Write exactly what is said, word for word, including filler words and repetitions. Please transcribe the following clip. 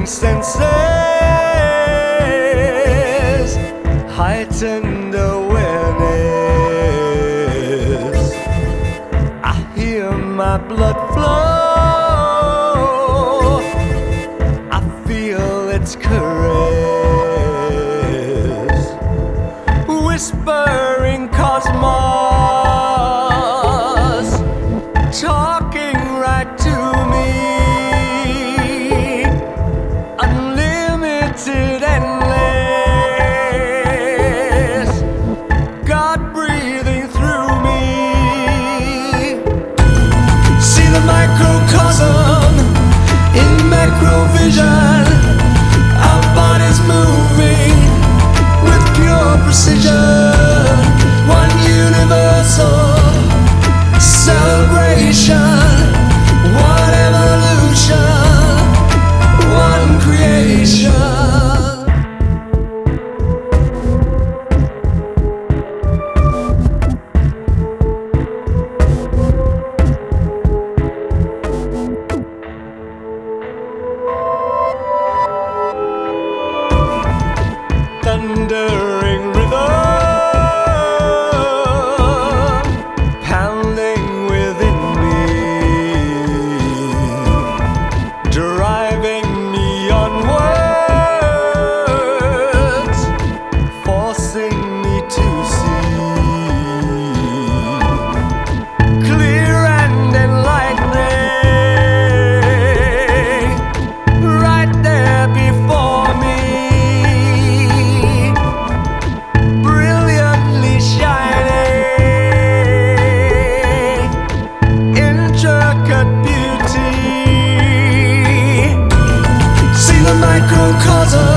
senses, heightened awareness. I hear my blood flow, I feel its caress, whispering cosmos, talking right to me. Unlimited, endless, God breathing through me. See the microcosm in macrovision. Our bodies moving with pure precision. One universal celebration, one evolution, one creation. Thundering rhythm pounding within me, driving me onwards, forcing me to see clear and enlightening, right there before me. Microcosm